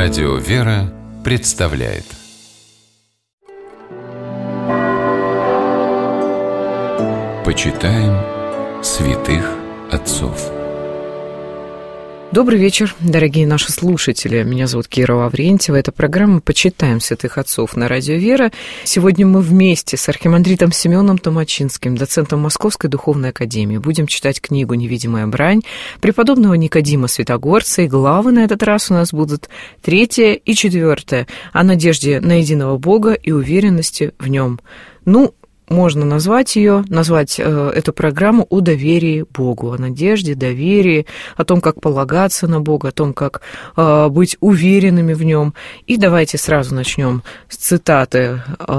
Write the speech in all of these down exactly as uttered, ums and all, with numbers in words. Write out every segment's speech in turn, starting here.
Радио «Вера» представляет Почитаем святых отцов. Добрый вечер, дорогие наши слушатели. Меня зовут Кира Лаврентьева. Это программа «Почитаем святых отцов» на Радио «Вера». Сегодня мы вместе с архимандритом Семеном Томачинским, доцентом Московской духовной академии, будем читать книгу «Невидимая брань» преподобного Никодима Святогорца. И главы на этот раз у нас будут третья и четвертая о надежде на единого Бога и уверенности в нем. Ну, можно назвать ее, назвать э, эту программу о доверии Богу, о надежде, доверии, о том, как полагаться на Бога, о том, как э, быть уверенными в нем. И давайте сразу начнем с цитаты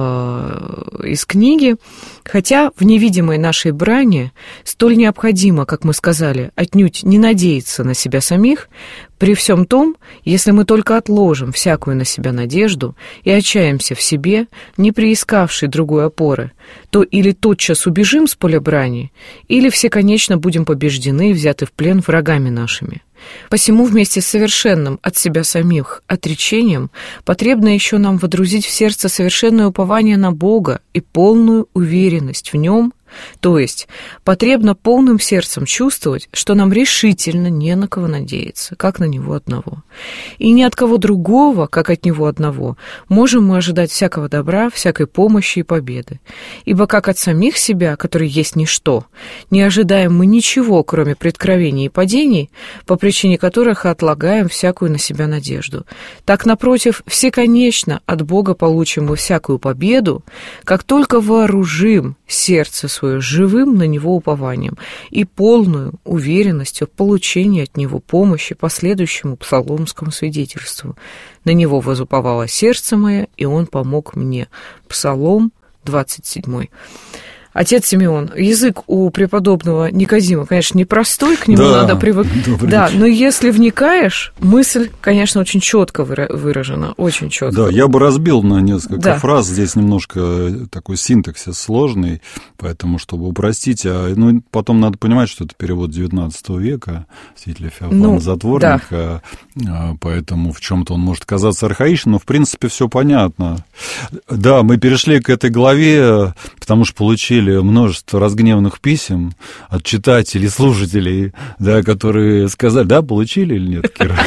э, из книги. Хотя в невидимой нашей брани столь необходимо, как мы сказали, отнюдь не надеяться на себя самих, при всем том, если мы только отложим всякую на себя надежду и отчаемся в себе, не приискавшей другой опоры, то или тотчас убежим с поля брани, или всеконечно будем побеждены и взяты в плен врагами нашими. Посему вместе с совершенным от себя самих отречением потребно еще нам водрузить в сердце совершенное упование на Бога и полную уверенность в Нем, то есть потребно полным сердцем чувствовать, что нам решительно не на кого надеяться, как на Него одного. И ни от кого другого, как от Него одного, можем мы ожидать всякого добра, всякой помощи и победы. Ибо как от самих себя, которые есть ничто, не ожидаем мы ничего, кроме преткновений и падений, по причине которых отлагаем всякую на себя надежду. Так, напротив, всеконечно от Бога получим мы всякую победу, как только вооружим сердце свое живым на Него упованием и полную уверенностью в получении от Него помощи по следующему псаломскому свидетельству. На Него возуповало сердце мое, и Он помог мне. Псалом двадцать седьмой. Отец Симеон, язык у преподобного Никодима, конечно, непростой, к нему да, надо привыкнуть. Да, но если вникаешь, мысль, конечно, очень четко выражена, очень четко. Да, я бы разбил на несколько да. фраз, здесь немножко такой синтаксис сложный, поэтому, чтобы упростить, а, ну, потом надо понимать, что это перевод девятнадцатого века, святителя Феофана ну, Затворника, да. поэтому в чем-то он может казаться архаичным, но, в принципе, все понятно. Да, мы перешли к этой главе, потому что получили множество разгневанных писем от читателей, слушателей, да, которые сказали, да, получили или нет, Кира?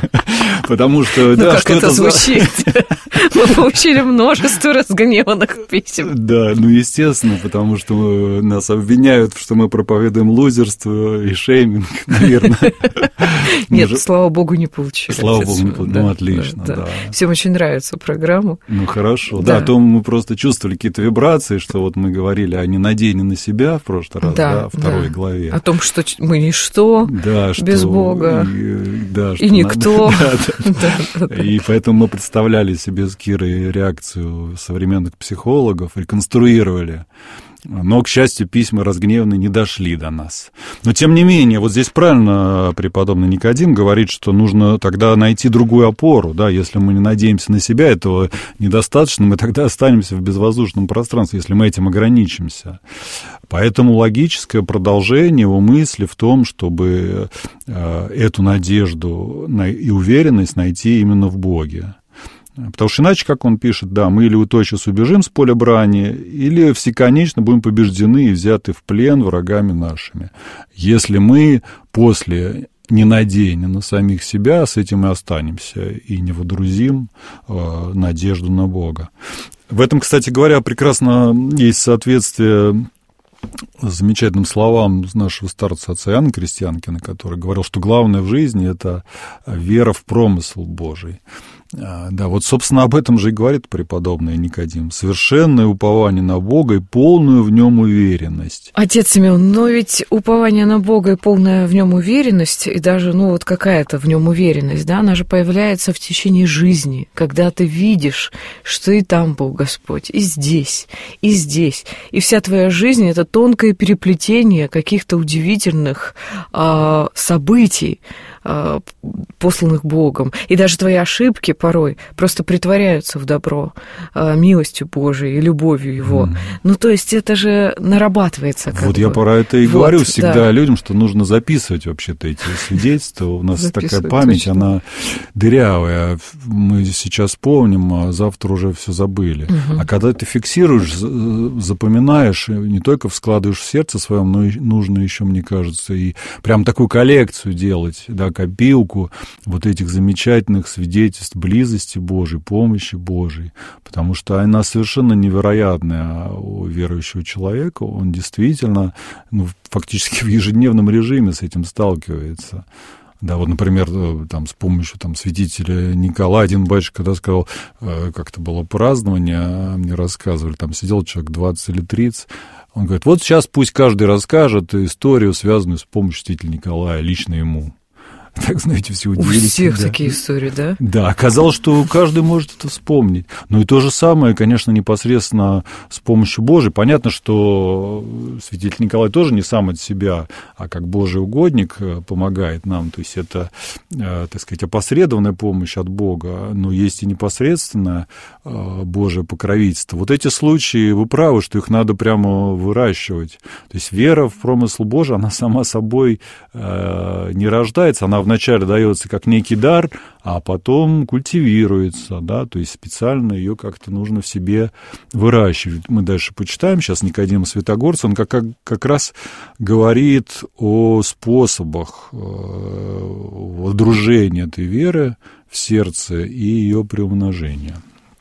Потому что... Ну, как это звучит? Мы получили множество разгневанных писем. Да, ну, естественно, потому что нас обвиняют, что мы проповедуем лузерство и шейминг, наверное. Нет, слава богу, не получили. Слава богу, не получили. Ну, отлично, да. Всем очень нравится программа. Ну, хорошо. Да, а то мы просто чувствовали какие-то вибрации, что вот мы говорили о ненадеянии на себя в прошлый раз, да, во второй главе. О том, что мы ничто без Бога, и никто. И поэтому мы представляли себе с Кирой реакцию современных психологов, реконструировали. Но, к счастью, письма разгневанные не дошли до нас. Но, тем не менее, вот здесь правильно преподобный Никодим говорит, что нужно тогда найти другую опору. Да? Если мы не надеемся на себя, этого недостаточно, мы тогда останемся в безвоздушном пространстве, если мы этим ограничимся. Поэтому логическое продолжение его мысли в том, чтобы эту надежду и уверенность найти именно в Боге. Потому что иначе, как он пишет, да, мы или тотчас убежим с поля брани, или всеконечно будем побеждены и взяты в плен врагами нашими. Если мы после ненадеяния на самих себя с этим и останемся, и не водрузим э, надежду на Бога. В этом, кстати говоря, прекрасно есть соответствие замечательным словам нашего старца отца Иоанна Крестьянкина, который говорил, что главное в жизни – это вера в промысл Божий. Да, вот, собственно, об этом же и говорит преподобный Никодим. Совершенное упование на Бога и полную в нем уверенность. Отец Симеон, но ведь упование на Бога и полная в нем уверенность, и даже, ну, вот какая-то в нем уверенность, да, она же появляется в течение жизни, когда ты видишь, что и там был Господь, и здесь, и здесь. И вся твоя жизнь – это тонкое переплетение каких-то удивительных а, событий, посланных Богом. И даже твои ошибки порой просто притворяются в добро милостью Божией и любовью Его. Mm. Ну, то есть это же нарабатывается. Как вот бы. Я про это и вот, говорю всегда да. людям, что нужно записывать вообще-то эти свидетельства. У нас такая память, точно. Она дырявая. Мы сейчас помним, а завтра уже все забыли. Mm-hmm. А когда ты фиксируешь, запоминаешь, не только вкладываешь в сердце своем, но и нужно еще, мне кажется, и прям такую коллекцию делать, да, копилку вот этих замечательных свидетельств близости Божией, помощи Божией, потому что она совершенно невероятная у верующего человека, он действительно, ну, фактически в ежедневном режиме с этим сталкивается. Да, вот, например, там, с помощью там, святителя Николая, один батюшка, когда сказал, как-то было празднование, мне рассказывали, там сидел человек двадцать или тридцать, он говорит, вот сейчас пусть каждый расскажет историю, связанную с помощью святителя Николая, лично ему. Так, знаете, все удивились. У всех да. такие истории, да? Да, оказалось, что каждый может это вспомнить. Ну и то же самое, конечно, непосредственно с помощью Божией. Понятно, что святитель Николай тоже не сам от себя, а как Божий угодник помогает нам. То есть это, так сказать, опосредованная помощь от Бога, но есть и непосредственное Божие покровительство. Вот эти случаи, вы правы, что их надо прямо выращивать. То есть вера в промысл Божий, она сама собой не рождается, она вначале дается как некий дар, а потом культивируется, да, то есть специально ее как-то нужно в себе выращивать. Мы дальше почитаем сейчас Никодима Святогорца, он как, как, как раз говорит о способах водружения этой веры в сердце и ее приумножения.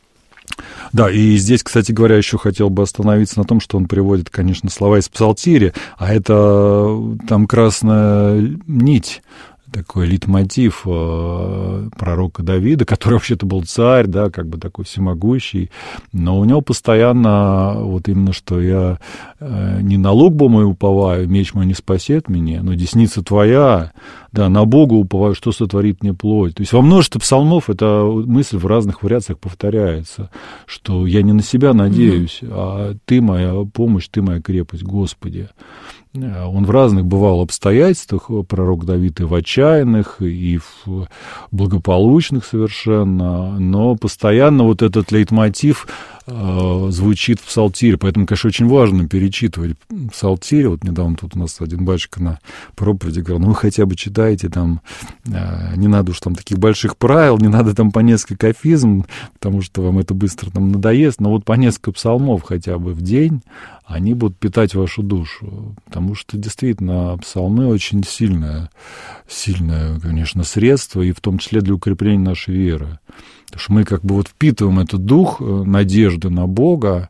Да, и здесь, кстати говоря, еще хотел бы остановиться на том, что он приводит, конечно, слова из Псалтири, а это там красная нить, такой лейтмотив э, пророка Давида, который вообще-то был царь, да, как бы такой всемогущий, но у него постоянно вот именно, что я э, не на лук бы мой уповаю, меч мой не спасет меня, но десница твоя, да, на Бога уповаю, что сотворит мне плоть. То есть во множестве псалмов эта мысль в разных вариациях повторяется, что я не на себя надеюсь, mm-hmm. а ты моя помощь, ты моя крепость, Господи. Он в разных бывал обстоятельствах, пророк Давид, и в отчаянных, и в благополучных совершенно, но постоянно вот этот лейтмотив э, звучит в псалтире, поэтому, конечно, очень важно перечитывать псалтири. Вот недавно тут у нас один батюшка на проповеди говорил, ну, вы хотя бы читайте там, э, не надо уж там таких больших правил, не надо там по несколько афизм, потому что вам это быстро там надоест, но вот по несколько псалмов хотя бы в день, они будут питать вашу душу, потому что действительно псалмы очень сильное, сильное, конечно, средство, и в том числе для укрепления нашей веры. Потому что мы как бы вот впитываем этот дух надежды на Бога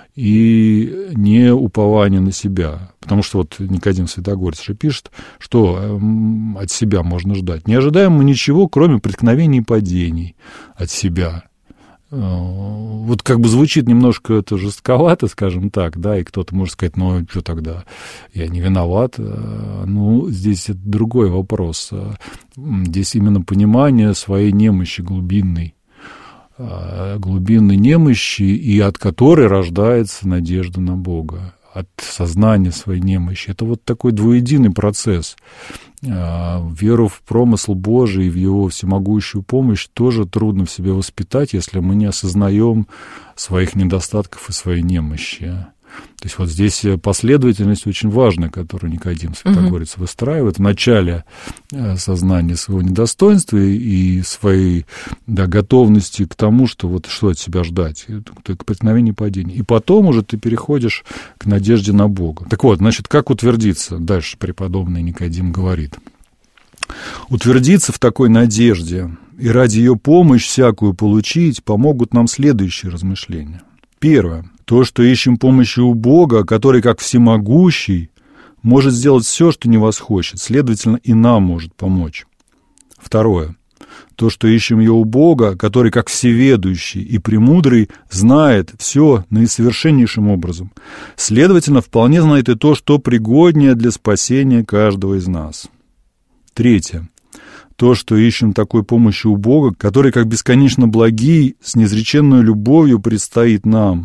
и не упование на себя. Потому что вот Никодим Святогорец же пишет, что от себя можно ждать. Не ожидаем мы ничего, кроме преткновений и падений от себя. Вот как бы звучит немножко это жестковато, скажем так, да, и кто-то может сказать, ну, что тогда, я не виноват. Ну, здесь это другой вопрос. Здесь именно понимание своей немощи глубинной, глубинной немощи, и от которой рождается надежда на Бога, от сознания своей немощи. Это вот такой двуединый процесс. Веру в промысл Божий и в Его всемогущую помощь тоже трудно в себе воспитать, если мы не осознаем своих недостатков и своей немощи. То есть вот здесь последовательность очень важная, которую Никодим Святогорец uh-huh. выстраивает. В начале сознания своего недостоинства и своей, да, готовности к тому, что вот что от себя ждать, к преткновению и падению. И потом уже ты переходишь к надежде на Бога. Так вот, значит, как утвердиться? Дальше преподобный Никодим говорит. Утвердиться в такой надежде и ради ее помощь всякую получить помогут нам следующие размышления. Первое. То, что ищем помощи у Бога, который, как всемогущий, может сделать все, что не восхочет, следовательно, и нам может помочь. Второе. То, что ищем ее у Бога, который, как всеведущий и премудрый, знает все наисовершеннейшим образом. Следовательно, вполне знает и то, что пригоднее для спасения каждого из нас. Третье. То, что ищем такой помощи у Бога, который, как бесконечно благий, с неизреченной любовью предстоит нам.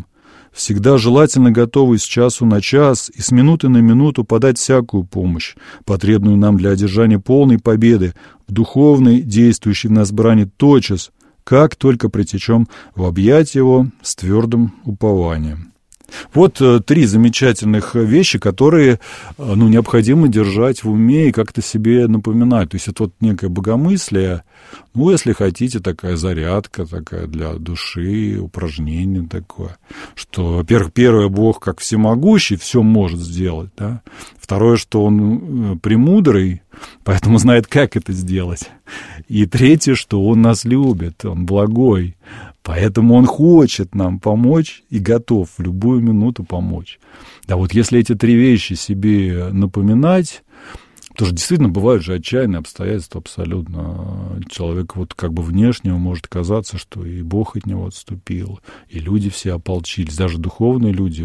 всегда желательно готовы с часу на час и с минуты на минуту подать всякую помощь, потребную нам для одержания полной победы в духовной, действующей в нас брани тотчас, как только притечем в объятия его с твердым упованием. Вот э, три замечательных вещи, которые э, ну, необходимо держать в уме и как-то себе напоминать. То есть это вот некое богомыслие, ну, если хотите, такая зарядка такая для души, упражнение такое, что, во-первых, первое, Бог как всемогущий, все может сделать, да? Второе, что Он премудрый, поэтому знает, как это сделать. И третье, что Он нас любит, Он благой, поэтому Он хочет нам помочь и готов в любую минуту помочь. Да, вот если эти три вещи себе напоминать, потому что действительно бывают же отчаянные обстоятельства абсолютно. Человек вот как бы внешне может казаться, что и Бог от него отступил, и люди все ополчились, даже духовные люди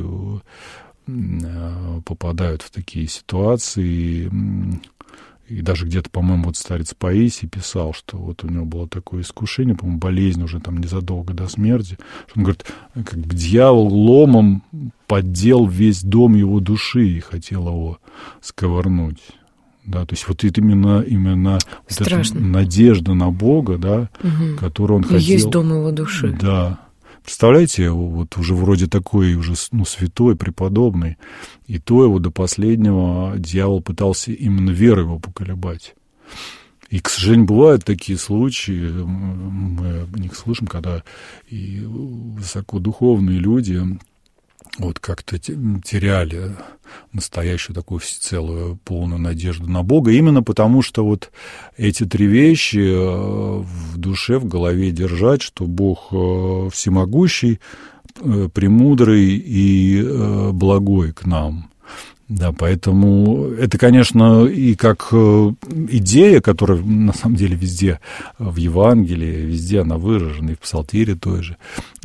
попадают в такие ситуации. И даже где-то, по-моему, вот старец Паисий писал, что вот у него было такое искушение, по-моему, болезнь уже там незадолго до смерти, что он говорит, как бы дьявол ломом поддел весь дом его души и хотел его сковырнуть. Да, то есть вот это именно, именно вот эта надежда на Бога, да, угу. которую он хотел. Есть дом его души. Да. Представляете, вот уже вроде такой уже, ну, святой, преподобный, и то его до последнего дьявол пытался именно верой его поколебать. И, к сожалению, бывают такие случаи, мы о них слышим, когда и высокодуховные люди вот как-то теряли настоящую такую всецелую полную надежду на Бога, именно потому что вот эти три вещи в душе, в голове держать, что Бог всемогущий, премудрый и благой к нам. Да, поэтому это, конечно, и как идея, которая на самом деле везде в Евангелии, везде она выражена, и в Псалтире той же,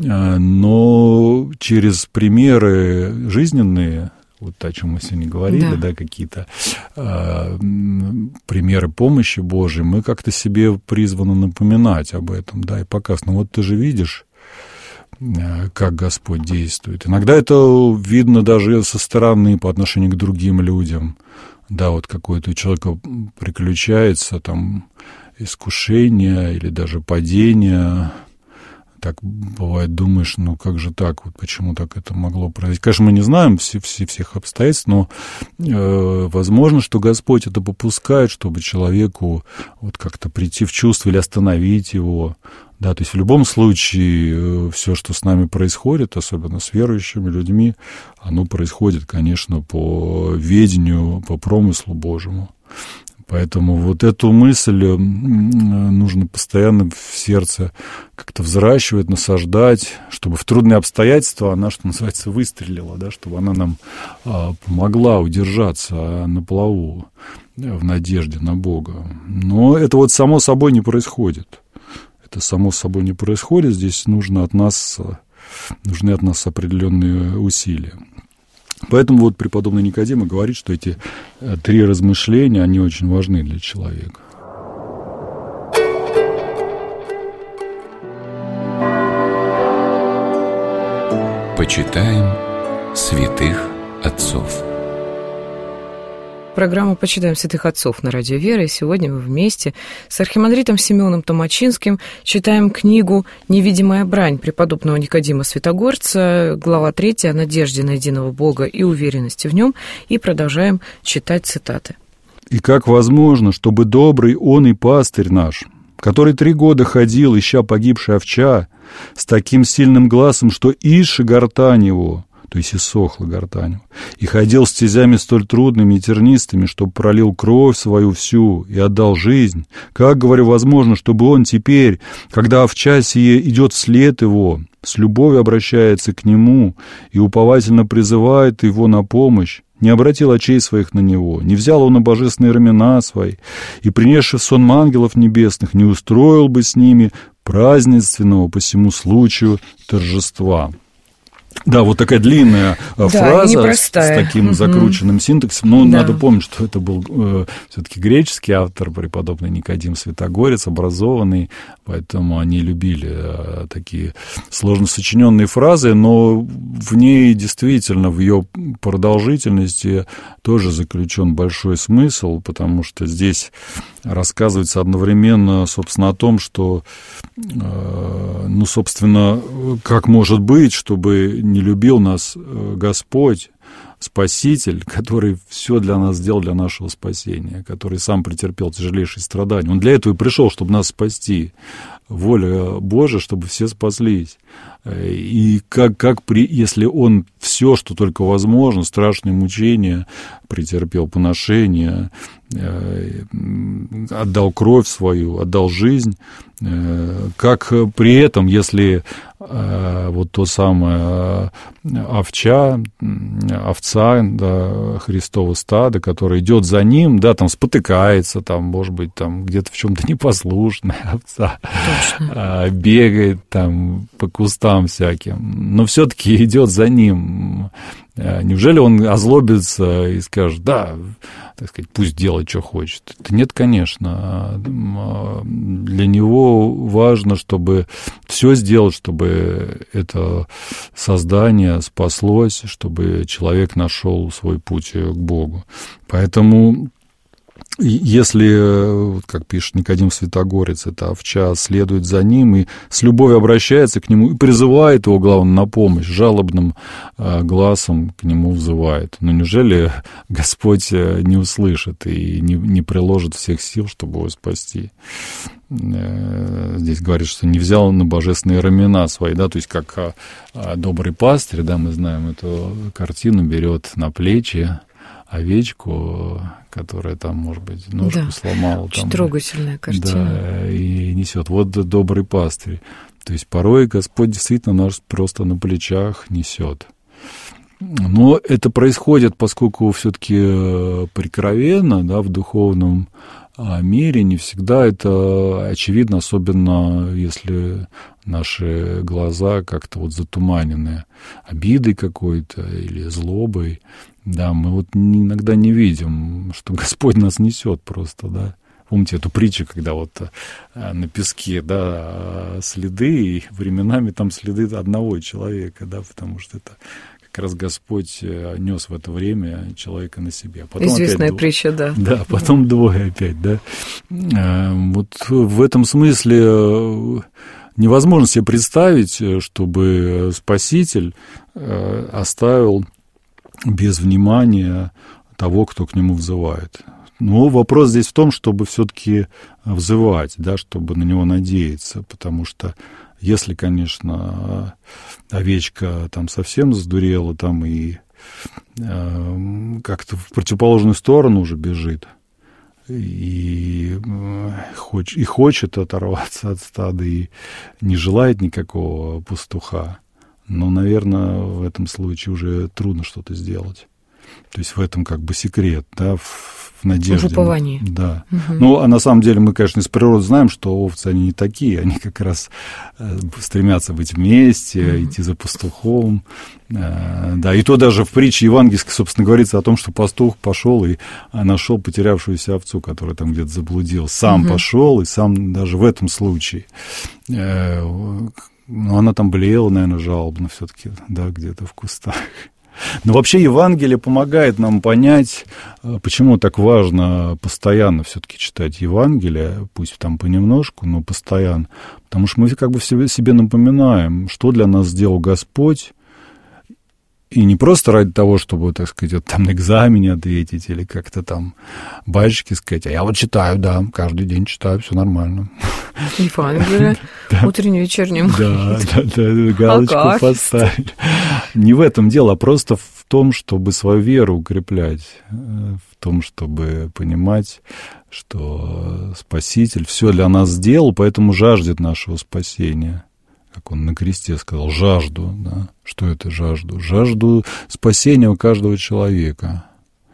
но через примеры жизненные, вот о чем мы сегодня говорили, да, да какие-то э, примеры помощи Божией, мы как-то себе призваны напоминать об этом, да, и показывать. Ну вот ты же видишь, как Господь действует. Иногда это видно даже со стороны по отношению к другим людям. Да, вот какое-то у человека приключается там искушение или даже падение. Так бывает, думаешь, ну как же так, вот почему так это могло произойти. Конечно, мы не знаем все, все, всех обстоятельств, но э, возможно, что Господь это попускает, чтобы человеку вот как-то прийти в чувство или остановить его. Да, то есть в любом случае все, что с нами происходит, особенно с верующими людьми, оно происходит, конечно, по ведению, по промыслу Божьему. Поэтому вот эту мысль нужно постоянно в сердце как-то взращивать, насаждать, чтобы в трудные обстоятельства она, что называется, выстрелила, да, чтобы она нам помогла удержаться на плаву в надежде на Бога. Но это вот само собой не происходит. Это само собой не происходит. Здесь нужно от нас, нужны от нас определенные усилия. Поэтому вот преподобный Никодим говорит, что эти три размышления, они очень важны для человека. Почитаем святых отцов. Программу «Почитаем святых отцов» на Радио Вера, и сегодня мы вместе с архимандритом Симеоном Томачинским читаем книгу «Невидимая брань» преподобного Никодима Святогорца, глава третья «О надежде на единого Бога и уверенности в нем», и продолжаем читать цитаты. «И как возможно, чтобы добрый он и пастырь наш, который три года ходил, ища погибшая овча, с таким сильным глазом, что иши гортань его, то есть иссохла гортань, и ходил стезями столь трудными и тернистыми, чтобы пролил кровь свою всю и отдал жизнь, как, говорю, возможно, чтобы он теперь, когда овча сие идет вслед его, с любовью обращается к нему и уповательно призывает его на помощь, не обратил очей своих на него, не взял он на божественные рамена свои, и, принесши в сон ангелов небесных, не устроил бы с ними празднественного по сему случаю торжества». Да, вот такая длинная да, фраза с, с таким угу. закрученным синтаксисом. Но да. надо помнить, что это был э, все-таки греческий автор, преподобный Никодим Святогорец, образованный, поэтому они любили э, такие сложно сочиненные фразы, но в ней действительно, в ее продолжительности тоже заключен большой смысл, потому что здесь рассказывается одновременно, собственно, о том, что, э, ну, собственно, как может быть, чтобы не любил нас Господь, Спаситель, который все для нас сделал, для нашего спасения, который сам претерпел тяжелейшие страдания. Он для этого и пришел, чтобы нас спасти. Воля Божия, чтобы все спаслись. И как, как при, если он все, что только возможно, страшные мучения претерпел, поношения, отдал кровь свою, отдал жизнь, как при этом, если вот то самое овча, овца, да, Христово стадо, которое идет за ним, да, там спотыкается, там, может быть, там где-то в чем-то непослушная овца, точно. Бегает там по кустам всяким, но все-таки идет за ним. Неужели он озлобится и скажет, да, так сказать, пусть делает, что хочет? Да нет, конечно. Для него важно, чтобы все сделать, чтобы это создание спаслось, чтобы человек нашел свой путь к Богу. Поэтому если, как пишет Никодим Святогорец, эта овча следует за ним и с любовью обращается к нему и призывает его, главное, на помощь, жалобным глазом к нему взывает. Но неужели Господь не услышит и не, не приложит всех сил, чтобы его спасти? Здесь говорит, что не взял на божественные рамена свои, да, то есть как добрый пастырь, да, мы знаем эту картину, берет на плечи овечку, которая там, может быть, ножку да, сломала. Очень там, трогательная картина. Да, и несет. Вот добрый пастырь. То есть порой Господь действительно нас просто на плечах несет. Но это происходит, поскольку все-таки прикровенно, да, в духовном мире не всегда это очевидно, особенно если наши глаза как-то вот затуманены обидой какой-то или злобой. Да, мы вот иногда не видим, что Господь нас несет просто, да. Помните эту притчу, когда вот на песке, да, следы, и временами там следы одного человека, да, потому что это как раз Господь нес в это время человека на себе. Потом известная опять притча, да. Да, потом двое опять, да. Вот в этом смысле невозможно себе представить, чтобы Спаситель оставил без внимания того, кто к нему взывает. Но вопрос здесь в том, чтобы все-таки взывать, да, чтобы на него надеяться, потому что если, конечно, овечка там совсем сдурела там и э, как-то в противоположную сторону уже бежит и, э, хоч, и хочет оторваться от стада и не желает никакого пастуха, но, наверное, в этом случае уже трудно что-то сделать. То есть в этом как бы секрет, да, в, в надежде. В уповании. Да. Угу. Ну, а на самом деле мы, конечно, из природы знаем, что овцы, они не такие, они как раз э, стремятся быть вместе, угу. идти за пастухом. Э, да, и то даже в притче евангельской, собственно, говорится о том, что пастух пошел и нашел потерявшуюся овцу, которая там где-то заблудил. Сам угу. пошел, и сам даже в этом случае. Э, ну, она там блеяла, наверное, жалобно все-таки, да, где-то в кустах. Но вообще Евангелие помогает нам понять, почему так важно постоянно все-таки читать Евангелие, пусть там понемножку, но постоянно. Потому что мы как бы себе, себе напоминаем, что для нас сделал Господь, и не просто ради того, чтобы, так сказать, вот там на экзамене ответить или как-то там бальчики сказать, а я вот читаю, да, каждый день читаю, все нормально. Евангелие, утренним, вечерним. Да, да, да, галочку поставили. Не в этом дело, а просто в том, чтобы свою веру укреплять, в том, чтобы понимать, что Спаситель все для нас сделал, поэтому жаждет нашего спасения. Как он на кресте сказал, жажду, да. Что это жажду? Жажду спасения у каждого человека.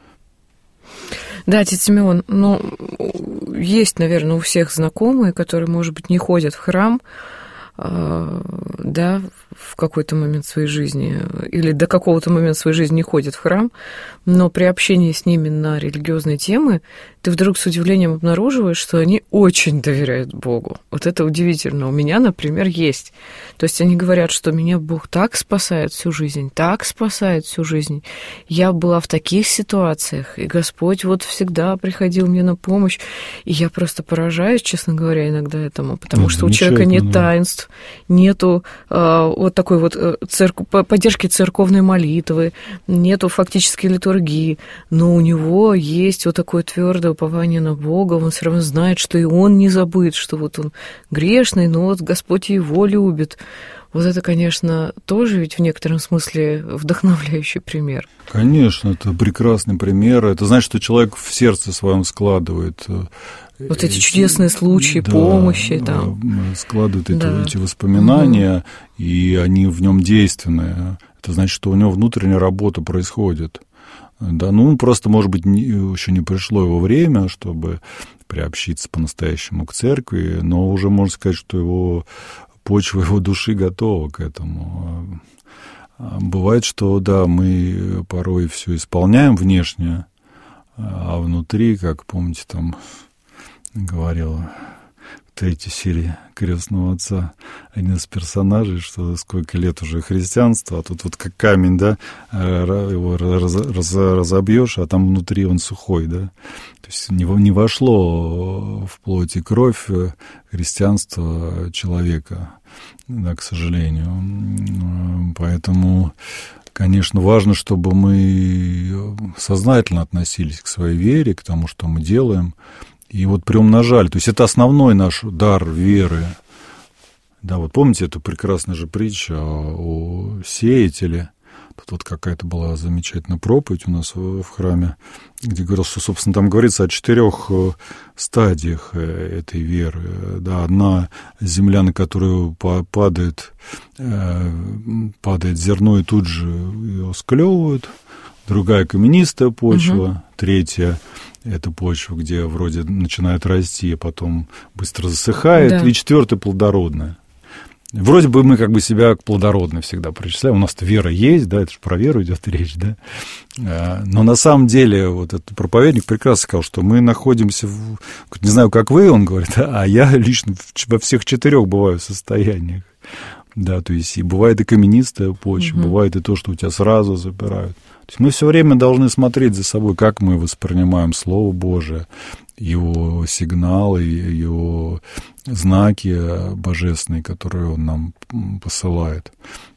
Да, отец Симеон, ну, есть, наверное, у всех знакомые, которые, может быть, не ходят в храм, да, в какой-то момент своей жизни или до какого-то момента своей жизни не ходят в храм, но при общении с ними на религиозные темы ты вдруг с удивлением обнаруживаешь, что они очень доверяют Богу. Вот это удивительно. У меня, например, есть. То есть они говорят, что меня Бог так спасает всю жизнь, так спасает всю жизнь. Я была в таких ситуациях, и Господь вот всегда приходил мне на помощь. И я просто поражаюсь, честно говоря, иногда этому, потому ну, что у человека нет таинств, нету э, вот такой вот церк... поддержки церковной молитвы, нету фактически литургии, но у него есть вот такое твердое упование на Бога, он все равно знает, что и он не забыт, что вот он грешный, но вот Господь его любит. Вот это, конечно, тоже ведь в некотором смысле вдохновляющий пример. Конечно, это прекрасный пример. Это значит, что человек в сердце своем складывает вот эти, эти чудесные случаи, да, помощи. Там. Складывает эти, да. эти воспоминания, угу. и они в нем действенные. Это значит, что у него внутренняя работа происходит. Да, ну, просто, может быть, не, еще не пришло его время, чтобы приобщиться по-настоящему к церкви, но уже можно сказать, что его почва его души готова к этому. Бывает, что, да, мы порой все исполняем внешне, а внутри, как помните, там говорил в третьей серии «Крестного отца» один из персонажей, что сколько лет уже христианства, а тут вот как камень, да, его раз, раз, разобьешь, а там внутри он сухой, да. То есть не, не вошло в плоть и кровь христианства человека, да, к сожалению. Поэтому, конечно, важно, чтобы мы сознательно относились к своей вере, к тому, что мы делаем, и вот приумножали. То есть это основной наш дар веры. Да, вот помните эту прекрасную же притчу о сеятеле? Тут вот какая-то была замечательная проповедь у нас в храме, где говорилось, что, собственно, там говорится о четырех стадиях этой веры. Да, одна земля, на которую падает, падает зерно, и тут же ее склевывают. Другая каменистая почва. Угу. Третья — это почва, где вроде начинает расти, а потом быстро засыхает. Да. И четвертая — плодородная. Вроде бы мы как бы себя к плодородной всегда причисляем. У нас-то вера есть, да, это же про веру идет речь, да. Но на самом деле вот этот проповедник прекрасно сказал, что мы находимся, в, не знаю, как вы, он говорит, а я лично во всех четырех бываю состояниях. Да, то есть и бывает и каменистая почва, угу. бывает и то, что у тебя сразу забирают. То есть мы все время должны смотреть за собой, как мы воспринимаем Слово Божие, его сигналы, его знаки божественные, которые он нам посылает.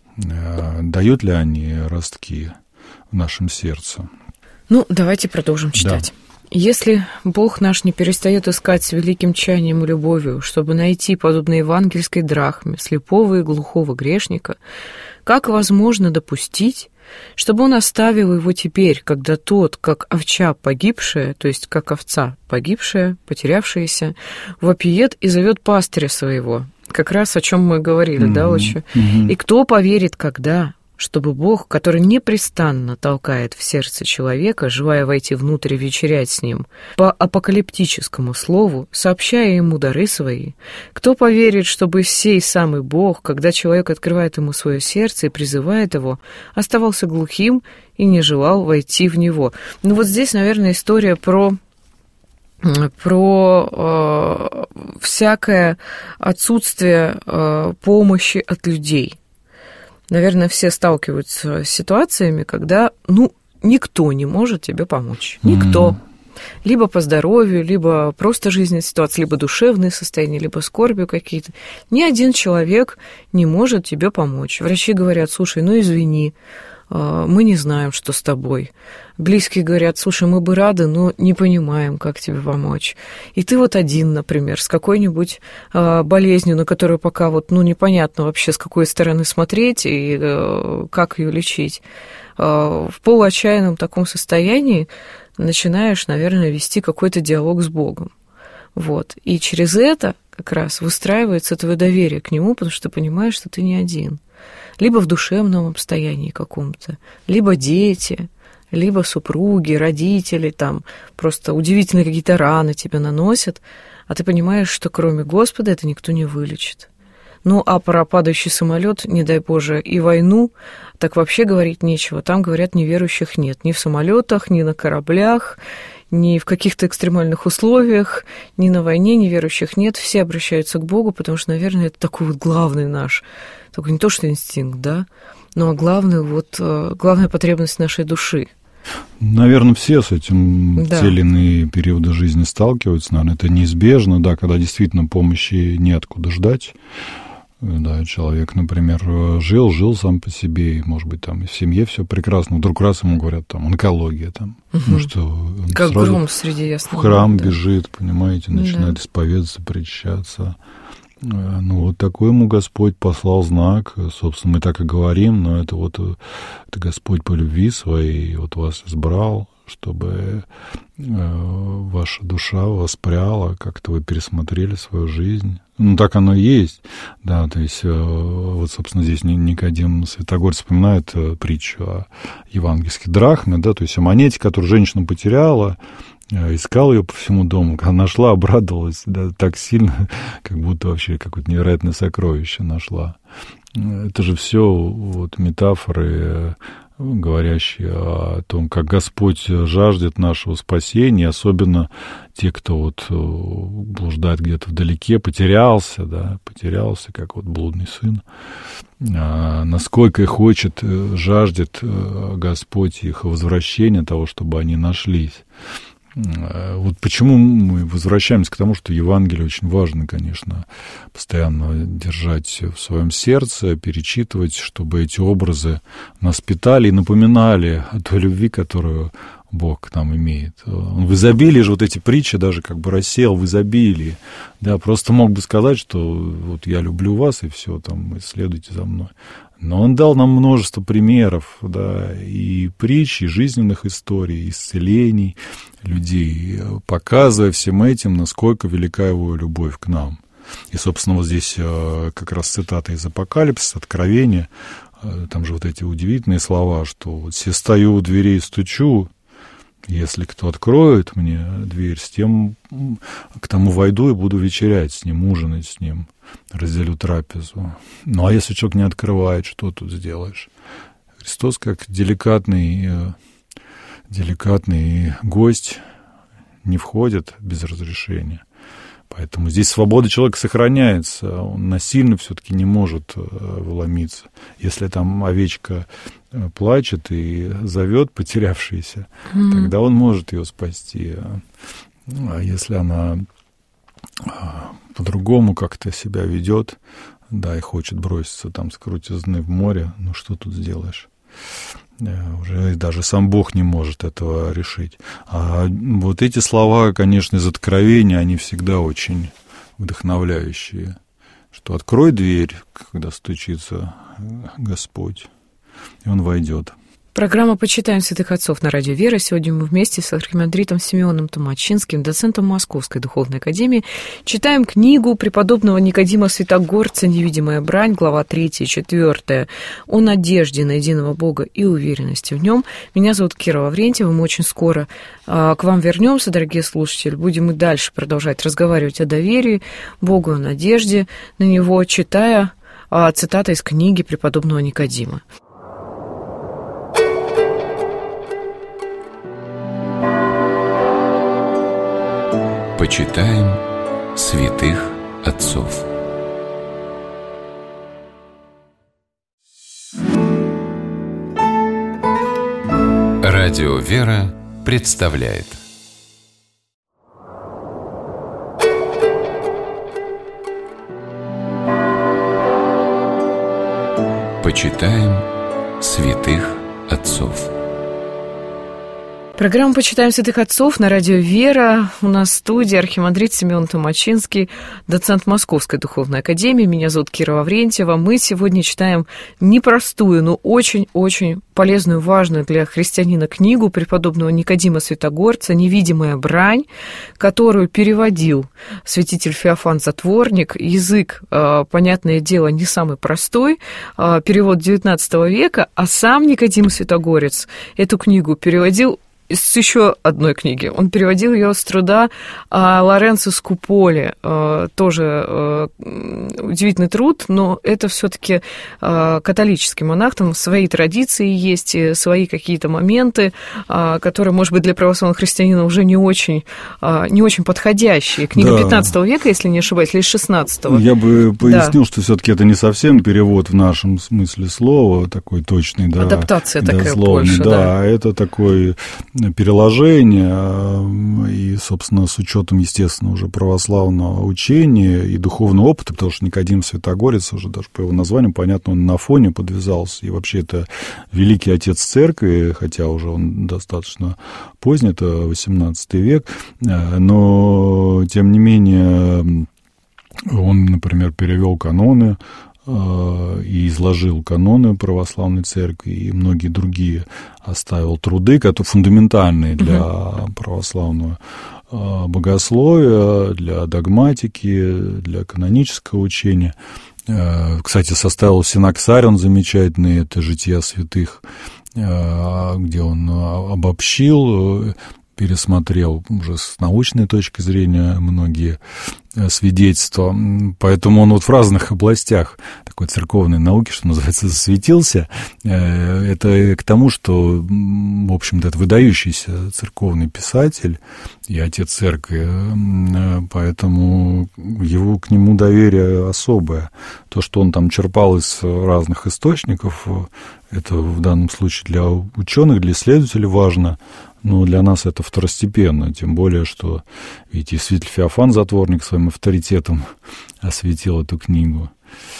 Дают ли они ростки в нашем сердце? Ну, давайте продолжим читать. Да. Если Бог наш не перестает искать с великим чаянием и любовью, чтобы найти, подобно евангельской драхме, слепого и глухого грешника, как возможно допустить, чтобы он оставил его теперь, когда тот, как овча погибшая, то есть как овца погибшая, потерявшаяся, вопиет и зовет пастыря своего? Как раз о чем мы говорили, mm-hmm. да, очень. Mm-hmm. И кто поверит, когда... чтобы Бог, который непрестанно толкает в сердце человека, желая войти внутрь и вечерять с ним, по апокалиптическому слову, сообщая ему дары свои, кто поверит, чтобы сей самый Бог, когда человек открывает ему свое сердце и призывает его, оставался глухим и не желал войти в него? Ну вот здесь, наверное, история про... про э, всякое отсутствие э, помощи от людей. Наверное, все сталкиваются с ситуациями, когда, ну, никто не может тебе помочь. Никто. Mm-hmm. Либо по здоровью, либо просто жизненная ситуация, либо душевные состояния, либо скорбью какие-то. Ни один человек не может тебе помочь. Врачи говорят, слушай, ну, извини, мы не знаем, что с тобой. Близкие говорят, слушай, мы бы рады, но не понимаем, как тебе помочь. И ты вот один, например, с какой-нибудь э, болезнью, на которую пока вот, ну, непонятно вообще, с какой стороны смотреть и э, как ее лечить. Э, в полуотчаянном таком состоянии начинаешь, наверное, вести какой-то диалог с Богом. Вот. И через это как раз выстраивается твое доверие к Нему, потому что ты понимаешь, что ты не один. Либо в душевном обстоянии каком-то, либо дети, либо супруги, родители, там просто удивительные какие-то раны тебя наносят, а ты понимаешь, что кроме Господа это никто не вылечит. Ну, а про падающий самолет, не дай Боже, и войну, так вообще говорить нечего. Там, говорят, неверующих нет. Ни в самолетах, ни на кораблях, ни в каких-то экстремальных условиях, ни на войне неверующих нет. Все обращаются к Богу, потому что, наверное, это такой вот главный наш, такой не то что инстинкт, да, но главный, вот, главная потребность нашей души. Наверное, все с этим да. те или иные периоды жизни сталкиваются, наверное, это неизбежно, да, когда действительно помощи неоткуда ждать. Да, человек, например, жил, жил сам по себе, и, может быть, там и в семье все прекрасно. Вдруг раз ему говорят, там, онкология, там, угу. ну что, он как сразу гром среди ясного в храм да. бежит, понимаете, начинает да. исповедаться, причащаться. Ну, вот такой ему Господь послал знак. Собственно, мы так и говорим, но это вот это Господь по любви своей вот вас избрал, чтобы ваша душа воспряла, как-то вы пересмотрели свою жизнь. Ну, так оно и есть. Да, то есть, вот, собственно, здесь Никодим Святогорец вспоминает притчу о евангельской драхме, да, то есть о монете, которую женщина потеряла, искал ее по всему дому, когда нашла, обрадовалась, да, так сильно, как будто вообще какое-то невероятное сокровище нашла. Это же все вот метафоры, говорящие о том, как Господь жаждет нашего спасения, особенно те, кто вот блуждает где-то вдалеке, потерялся, да, потерялся, как вот блудный сын. А насколько хочет, жаждет Господь их возвращения, того, чтобы они нашлись. Вот почему мы возвращаемся к тому, что Евангелие очень важно, конечно, постоянно держать в своем сердце, перечитывать, чтобы эти образы нас питали и напоминали о той любви, которую Бог к нам имеет. Он в изобилии же вот эти притчи даже как бы рассеял в изобилии. Да, просто мог бы сказать, что вот я люблю вас, и все, там, следуйте за мной. Но он дал нам множество примеров, да, и притч, и жизненных историй, исцелений людей, показывая всем этим, насколько велика его любовь к нам. И, собственно, вот здесь как раз цитата из Апокалипсиса, Откровения, там же вот эти удивительные слова, что вот «се стою у дверей и стучу, если кто откроет мне дверь, с тем к тому войду и буду вечерять с ним, ужинать с ним, разделю трапезу». Ну, а если человек не открывает, что тут сделаешь? Христос, как деликатный, деликатный гость, не входит без разрешения. Поэтому здесь свобода человека сохраняется, он насильно все-таки не может вломиться. Если там овечка плачет и зовет потерявшаяся, mm-hmm. тогда он может ее спасти. А если она по-другому как-то себя ведет, да, и хочет броситься там с крутизны в море, ну что тут сделаешь? Уже даже сам Бог не может этого решить. А вот эти слова, конечно, из Откровения, они всегда очень вдохновляющие. Что открой дверь, когда стучится Господь, и Он войдет. Программа «Почитаем святых отцов» на радио «Вера». Сегодня мы вместе с архимандритом Симеоном Томачинским, доцентом Московской духовной академии, читаем книгу преподобного Никодима Святогорца «Невидимая брань», глава третья и четвёртая, о надежде на единого Бога и уверенности в нем. Меня зовут Кира Лаврентьева. Мы очень скоро а, к вам вернемся, дорогие слушатели. Будем и дальше продолжать разговаривать о доверии Богу, о надежде на Него, читая а, цитаты из книги преподобного Никодима. Почитаем святых отцов. Радио «Вера» представляет Почитаем святых отцов. Программа «Почитаем святых отцов» на радио «Вера». У нас в студии архимандрит Симеон Томачинский, доцент Московской духовной академии. Меня зовут Кира Лаврентьева. Мы сегодня читаем непростую, но очень-очень полезную, важную для христианина книгу преподобного Никодима Святогорца «Невидимая брань», которую переводил святитель Феофан Затворник. Язык, понятное дело, не самый простой, перевод девятнадцатого века, а сам Никодим Святогорец эту книгу переводил с еще одной книги. Он переводил ее с труда Лоренцо Скуполи. Тоже удивительный труд, но это все-таки католический монах, там свои традиции есть, свои какие-то моменты, которые, может быть, для православного христианина уже не очень, не очень подходящие. Книга да. пятнадцатого века, если не ошибаюсь, или шестнадцатого. Я бы пояснил, да. что все-таки это не совсем перевод в нашем смысле слова, такой точный, да. Адаптация да, такая словный, больше, да. да. Это такое переложение, и, собственно, с учетом, естественно, уже православного учения и духовного опыта, потому что Никодим Святогорец, уже даже по его названию, понятно, он на фоне подвязался, и вообще это великий отец церкви, хотя уже он достаточно поздний, это восемнадцатый век, но, тем не менее, он, например, перевел каноны и изложил каноны православной церкви, и многие другие оставил труды, которые фундаментальные для угу. православного богословия, для догматики, для канонического учения. Кстати, составил Синаксарион замечательный, это «Жития святых», где он обобщил, пересмотрел уже с научной точки зрения многие свидетельства. Поэтому он вот в разных областях такой церковной науки, что называется, засветился. Это к тому, что, в общем-то, это выдающийся церковный писатель и отец церкви, поэтому его, к нему доверие особое. То, что он там черпал из разных источников, это в данном случае для ученых, для исследователей важно, но для нас это второстепенно, тем более, что, видите, святитель Феофан Затворник своим авторитетом осветил эту книгу.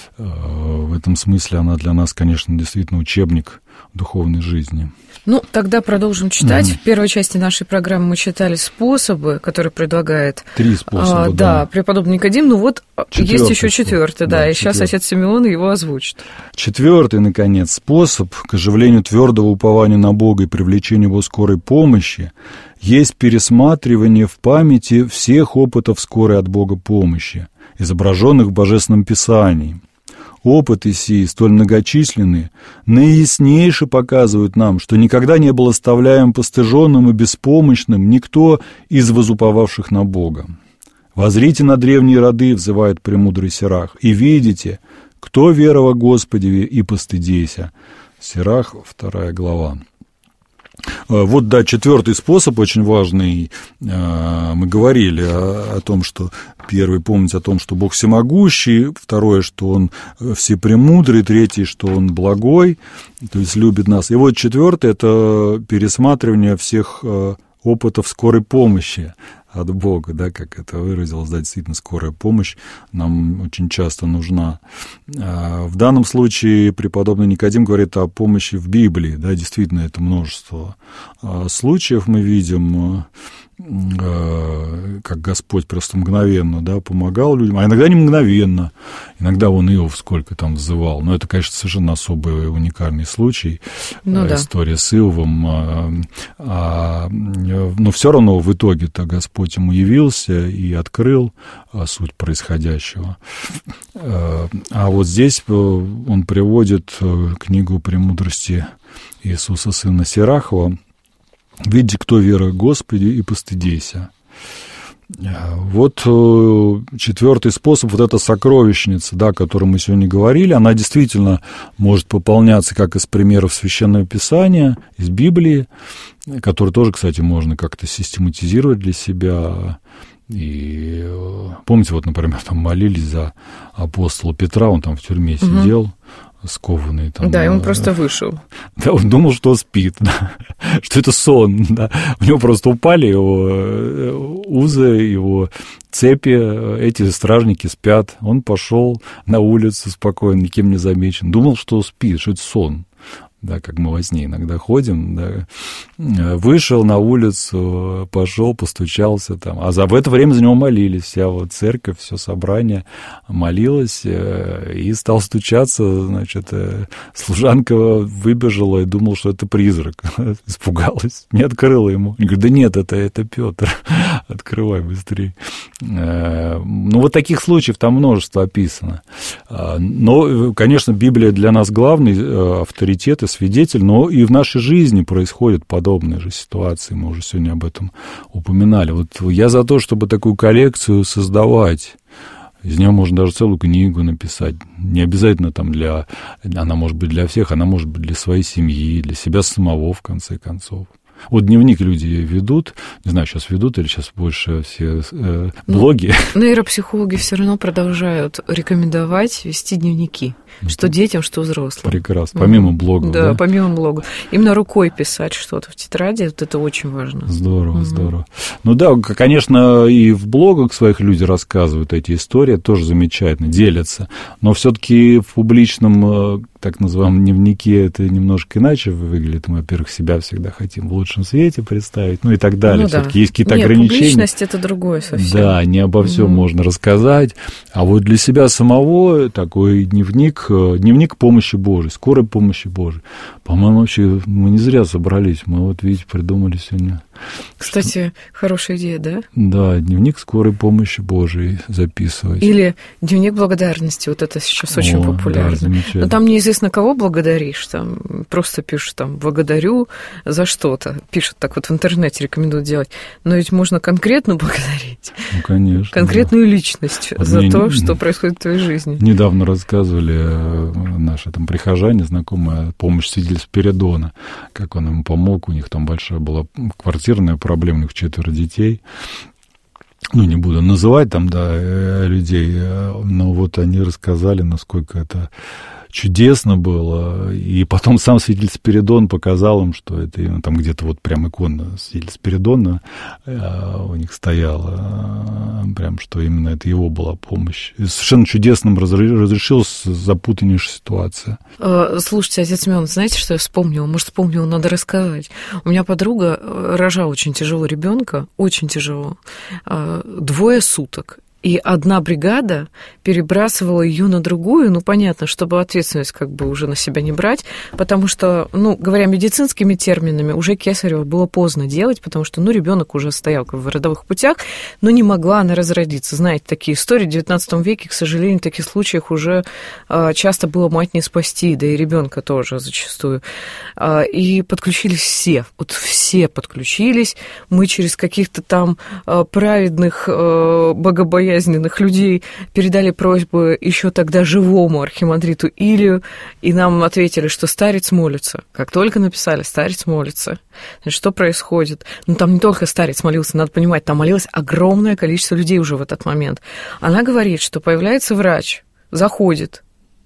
В этом смысле она для нас, конечно, действительно учебник духовной жизни. Ну, тогда продолжим читать. Mm-hmm. В первой части нашей программы мы читали способы, которые предлагает... Три способа, а, да. Да, преподобный Никодим. Ну вот четвертый есть еще четвертый, да, да, и четвертый. Сейчас отец Симеон его озвучит. Четвертый, наконец, способ к оживлению твердого упования на Бога и привлечению его скорой помощи есть пересматривание в памяти всех опытов скорой от Бога помощи, изображенных в Божественном Писании. Опыты сии, столь многочисленные, наияснейше показывают нам, что никогда не был оставляем постыженным и беспомощным никто из возуповавших на Бога. «Возрите на древние роды», — взывает премудрый Сирах, «и видите, кто верова Господеве, и постыдейся». Сирах, вторая глава. Вот, да, четвертый способ очень важный. Мы говорили о, о том, что первый, помните о том, что Бог всемогущий, второе, что Он всепремудрый, третий, что Он благой, то есть любит нас. И вот четвертый – это пересматривание всех опытов скорой помощи от Бога, да, как это выразилось, да, действительно, скорая помощь нам очень часто нужна. В данном случае преподобный Никодим говорит о помощи в Библии, да, действительно, это множество случаев мы видим, как Господь просто мгновенно, да, помогал людям, а иногда не мгновенно, иногда он Иов сколько там взывал, но это, конечно, совершенно особый уникальный случай, ну, да. История с Иовом, а, а, но все равно в итоге-то Господь ему явился и открыл суть происходящего. А вот здесь он приводит книгу «Премудрости Иисуса, сына Сирахова», «Видите, кто вера Господи, и постыдейся». Вот четвертый способ, вот эта сокровищница, да, о которой мы сегодня говорили, она действительно может пополняться как из примеров Священного Писания, из Библии, которые тоже, кстати, можно как-то систематизировать для себя. И помните, вот, например, там молились за апостола Петра, он там в тюрьме угу. сидел, скованный. Там, да, и он просто вышел. Да, он думал, что спит, да, что это сон. Да. У него просто упали его узы, его цепи, эти стражники спят. Он пошел на улицу спокойно, никем не замечен. Думал, что спит, что это сон. Да, как мы во сне иногда ходим, да, вышел на улицу, пошел, постучался там, а за, в это время за него молились, вся вот церковь, все собрание молилось, и стал стучаться, значит, служанка выбежала и думала, что это призрак, испугалась, не открыла ему, и говорит, да нет, это, это Петр, открывай быстрее. Ну, вот таких случаев там множество описано, но, конечно, Библия для нас главный авторитет, свидетель, но и в нашей жизни происходят подобные же ситуации, мы уже сегодня об этом упоминали. Вот я за то, чтобы такую коллекцию создавать. Из нее можно даже целую книгу написать. Не обязательно там для... Она может быть для всех, она может быть для своей семьи, для себя самого, в конце концов. Вот дневник люди ведут, не знаю, сейчас ведут или сейчас больше все э, блоги. Ну, нейропсихологи все равно продолжают рекомендовать вести дневники, что детям, что взрослым. Прекрасно, помимо блогов, да? Да, помимо блога. Именно рукой писать что-то в тетради, вот это очень важно. Здорово, угу. здорово. Ну да, конечно, и в блогах своих люди рассказывают эти истории, тоже замечательно, делятся, но все-таки в публичном, так называемом дневнике это немножко иначе выглядит. Мы, во-первых, себя всегда хотим в лучшем свете представить, ну и так далее. Ну, все-таки да. Есть какие-то Нет, ограничения. Публичность — это другое совсем. Да, не обо всем угу. можно рассказать. А вот для себя самого такой дневник, дневник помощи Божией, скорой помощи Божией. По-моему, вообще мы не зря собрались. Мы вот, видите, придумали сегодня. Кстати, что... хорошая идея, да? Да, дневник скорой помощи Божией записывать. Или дневник благодарности. Вот это сейчас очень О, популярно. Да, но там неизвестно, кого благодаришь. Там просто пишут там «благодарю за что-то». Пишут так вот в интернете, рекомендуют делать. Но ведь можно конкретно благодарить. Ну, конечно. Конкретную да. личность вот за то, не... что происходит в твоей жизни. Недавно рассказывали наши там прихожане, знакомые, помощь свидетель Спиридона, как он им помог. У них там большая была квартира, проблема, у них четверо детей. Ну, не буду называть там, да, людей, но вот они рассказали, насколько это чудесно было. И потом сам свидетель Спиридон показал им, что это ну, там где-то вот прям икона свидетеля Спиридона у них стояла, прям что именно это его была помощь. И совершенно чудесным разрешилась запутаннейшая ситуация. Слушайте, отец Семён, знаете, что я вспомнила? Может, вспомнила, надо рассказать. У меня подруга рожала очень тяжело ребенка, очень тяжело, двое суток. И одна бригада перебрасывала ее на другую, ну, понятно, чтобы ответственность как бы уже на себя не брать, потому что, ну, говоря медицинскими терминами, уже кесарево было поздно делать, потому что, ну, ребенок уже стоял как бы в родовых путях, но не могла она разродиться. Знаете, такие истории в девятнадцатом веке, к сожалению, в таких случаях уже а, часто было мать не спасти, да и ребенка тоже зачастую. А, и подключились все, вот все подключились, мы через каких-то там а, праведных, а, богобоязненных людей передали просьбу еще тогда живому архимандриту Илию, и нам ответили, что старец молится. Как только написали «старец молится», значит, что происходит? Ну, там не только старец молился, надо понимать, там молилось огромное количество людей уже в этот момент. Она говорит, что появляется врач, заходит,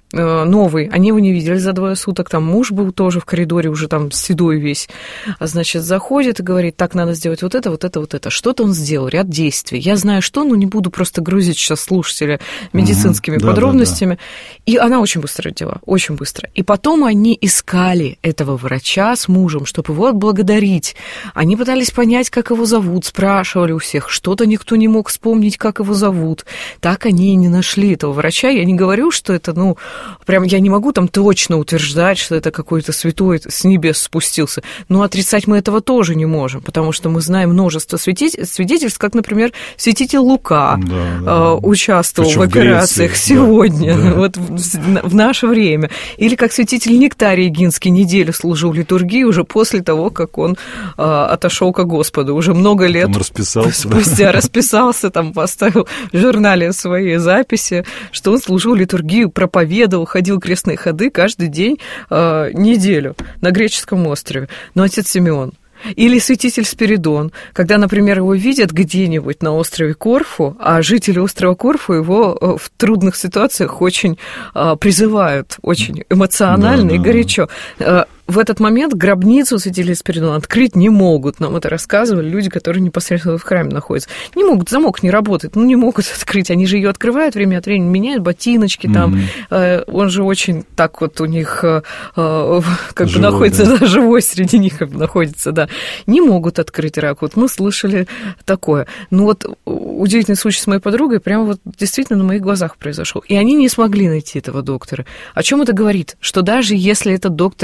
новый, они его не видели за двое суток, там муж был тоже в коридоре, уже там седой весь, а значит, заходит и говорит, так, надо сделать вот это, вот это, вот это. Что-то он сделал, ряд действий. Я знаю что, но не буду просто грузить сейчас слушателя медицинскими угу, подробностями. Да, да, да. И она очень быстро родила, очень быстро. И потом они искали этого врача с мужем, чтобы его отблагодарить. Они пытались понять, как его зовут, спрашивали у всех, что-то никто не мог вспомнить, как его зовут. Так они и не нашли этого врача. Я не говорю, что это, ну, прям я не могу там точно утверждать, что это какой-то святой с небес спустился. Но отрицать мы этого тоже не можем, потому что мы знаем множество свидетельств, как, например, святитель Лука да, да. Э, участвовал Причем в операциях в сегодня, да. вот в, в наше время. Или как святитель Нектарий Егинский неделю служил литургии уже после того, как он э, отошел ко Господу. Уже много лет он расписался, спустя да. расписался, там поставил в журнале свои записи, что он служил литургию, проповедовал, ходил крестные ходы каждый день э, неделю на греческом острове. Но отец Симеон или святитель Спиридон, когда, например, его видят где-нибудь на острове Корфу, а жители острова Корфу его в трудных ситуациях очень э, призывают, очень эмоционально да, и да, горячо. Да. В этот момент гробницу святителя Спиридона открыть не могут. Нам это рассказывали люди, которые непосредственно в храме находятся. Не могут, замок не работает, ну не могут открыть. Они же ее открывают время от времени, меняют ботиночки там. Mm-hmm. Он же очень так вот у них как живой, бы находится, да. Да, живой среди них находится, да. Не могут открыть рак. Вот мы слышали такое. Ну вот удивительный случай с моей подругой прямо вот действительно на моих глазах произошел. И они не смогли найти этого доктора. О чем это говорит? Что даже если этот доктор, да, действительно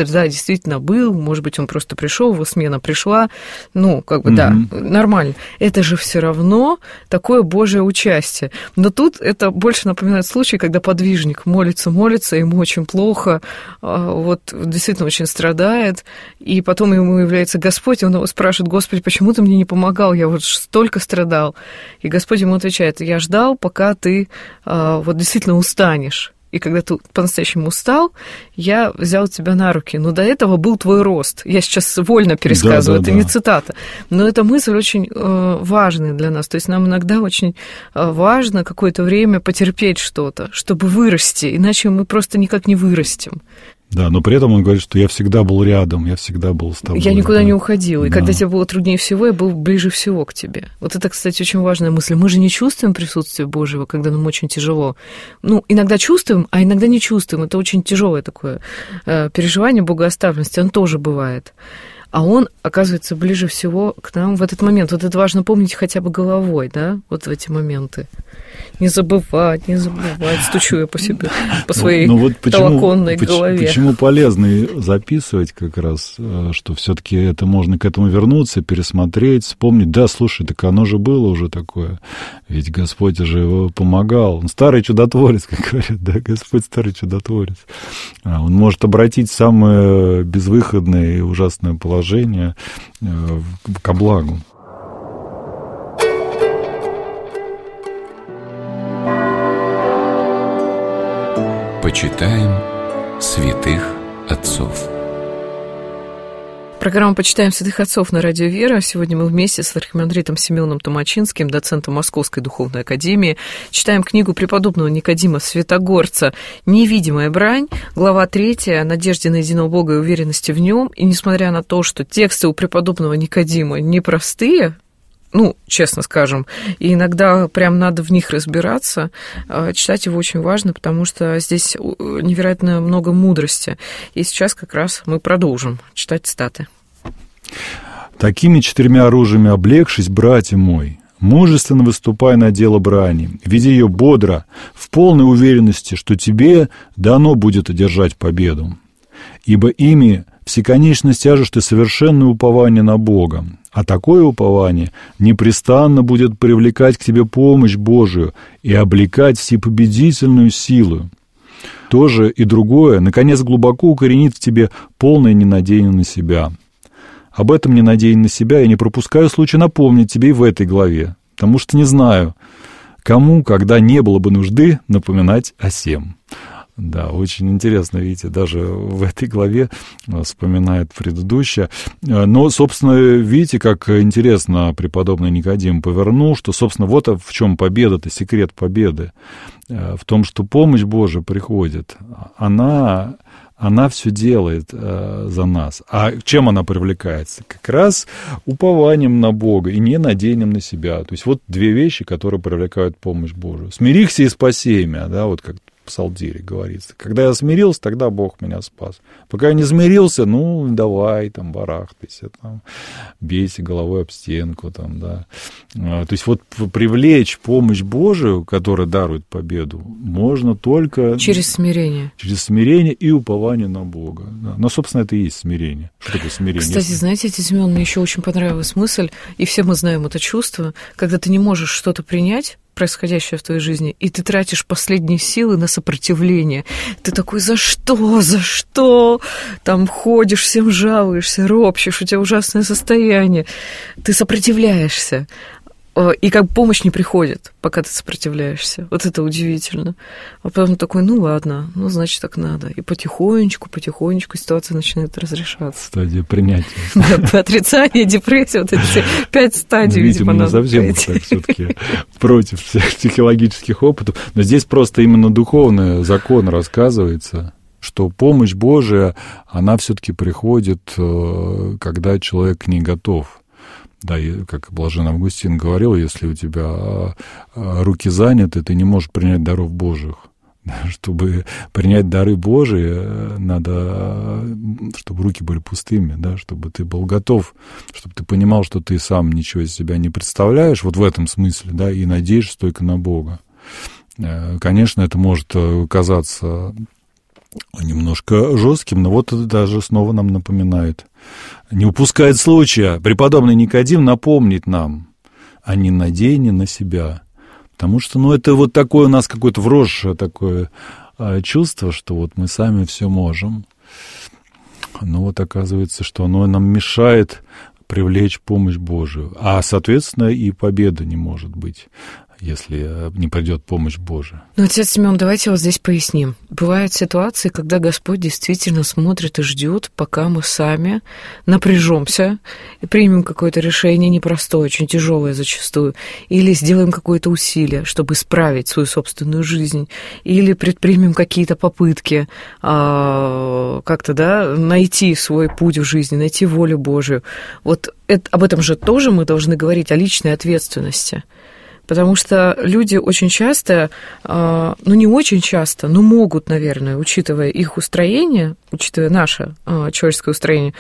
действительно был, может быть, он просто пришел, его смена пришла, ну, как бы, Mm-hmm. да, нормально. Это же все равно такое Божие участие. Но тут это больше напоминает случай, когда подвижник молится, молится, ему очень плохо, вот действительно очень страдает, и потом ему является Господь, и он его спрашивает: Господи, почему ты мне не помогал? Я вот столько страдал. И Господь ему отвечает: я ждал, пока ты вот действительно устанешь. И когда ты по-настоящему устал, я взял тебя на руки. Но до этого был твой рост. Я сейчас вольно пересказываю, да, да, это да. не цитата. Но эта мысль очень э, важная для нас. То есть нам иногда очень важно какое-то время потерпеть что-то, чтобы вырасти, иначе мы просто никак не вырастем. Да, но при этом он говорит, что я всегда был рядом, я всегда был с тобой. Я никуда да. не уходила, и да. когда тебе было труднее всего, я был ближе всего к тебе. Вот это, кстати, очень важная мысль. Мы же не чувствуем присутствие Божьего, когда нам очень тяжело. Ну, иногда чувствуем, а иногда не чувствуем. Это очень тяжелое такое э, переживание богооставленности, оно тоже бывает. А он оказывается ближе всего к нам в этот момент. Вот это важно помнить хотя бы головой, да, вот в эти моменты. Не забывать, не забывать. Стучу я по себе, по своей ну, ну вот почему, толоконной почему, голове. Почему полезно записывать как раз, что все-таки это можно к этому вернуться, пересмотреть, вспомнить. Да, слушай, так оно же было уже такое. Ведь Господь же его помогал. Он старый чудотворец, как говорят, да, Господь старый чудотворец. Он может обратить самое безвыходное и ужасное положение ко благу. Почитаем святых отцов. Программа «Почитаем святых отцов» на радио «Вера». Сегодня мы вместе с архимандритом Семеном Томачинским, доцентом Московской духовной академии, читаем книгу преподобного Никодима Святогорца «Невидимая брань», глава третья, о надежде на единого Бога и уверенности в нем. И несмотря на то, что тексты у преподобного Никодима непростые, ну, честно скажем, и иногда прям надо в них разбираться, читать его очень важно, потому что здесь невероятно много мудрости. И сейчас как раз мы продолжим читать цитаты. «Такими четырьмя оружиями облегшись, братья мой, мужественно выступай на дело брани, веди ее бодро, в полной уверенности, что тебе дано будет одержать победу. Ибо ими всеконечно стяжешь ты совершенное упование на Бога, а такое упование непрестанно будет привлекать к тебе помощь Божию и облекать всепобедительную силу. То же и другое, наконец, глубоко укоренит в тебе полное ненадеяние на себя. Об этом ненадеянии на себя я не пропускаю случая напомнить тебе и в этой главе, потому что не знаю, кому, когда не было бы нужды напоминать о сем». Да, очень интересно, видите, даже в этой главе вспоминает предыдущее. Но, собственно, видите, как интересно преподобный Никодим повернул, что, собственно, вот в чем победа-то, секрет победы. В том, что помощь Божия приходит. Она, она все делает за нас. А чем она привлекается? Как раз упованием на Бога и не надеянием на себя. То есть вот две вещи, которые привлекают помощь Божию. «Смирихся и спаси меня», да, вот как в Псалтире говорится. Когда я смирился, тогда Бог меня спас. Пока я не смирился, ну, давай, там, барахтайся, там, бейся головой об стенку, там, да. То есть вот привлечь помощь Божию, которая дарует победу, можно только... Через смирение. Через смирение и упование на Бога. Да. Но, собственно, это и есть смирение. Что такое смирение? Кстати, знаете, Семен, мне еще очень понравилась мысль, и все мы знаем это чувство, когда ты не можешь что-то принять, происходящее в твоей жизни, и ты тратишь последние силы на сопротивление. Ты такой: за что, за что? Там ходишь, всем жалуешься, ропщешь, у тебя ужасное состояние. Ты сопротивляешься. И как помощь не приходит, пока ты сопротивляешься. Вот это удивительно. А потом такой: ну ладно, ну значит так надо. И потихонечку, потихонечку ситуация начинает разрешаться. Стадия принятия. Да, отрицание, депрессия, вот эти пять стадий, видимо, надо совсем все-таки против всех психологических опытов. Но здесь просто именно духовный закон рассказывается, что помощь Божия, она все-таки приходит, когда человек не готов. Да, и как Блаженный Августин говорил, если у тебя руки заняты, ты не можешь принять даров Божьих. Чтобы принять дары Божии, надо, чтобы руки были пустыми, да, чтобы ты был готов, чтобы ты понимал, что ты сам ничего из себя не представляешь, вот в этом смысле, да, и надеешься только на Бога. Конечно, это может казаться немножко жестким, но вот это даже снова нам напоминает. Не упускает случая преподобный Никодим напомнить нам о ненадеянии на себя. Потому что, ну, это вот такое у нас какое-то вросшее такое а, чувство, что вот мы сами все можем. Но вот оказывается, что оно нам мешает привлечь помощь Божию. А, соответственно, и победа не может быть, если не придет помощь Божия. Ну, отец Семен, давайте вот здесь поясним. Бывают ситуации, когда Господь действительно смотрит и ждет, пока мы сами напряжемся и примем какое-то решение непростое, очень тяжелое зачастую, или сделаем какое-то усилие, чтобы исправить свою собственную жизнь, или предпримем какие-то попытки а, как-то, да, найти свой путь в жизни, найти волю Божию. Вот это, об этом же тоже мы должны говорить, о личной ответственности. Потому что люди очень часто, ну не очень часто, но могут, наверное, учитывая их устроение, учитывая наше человеческое устроение,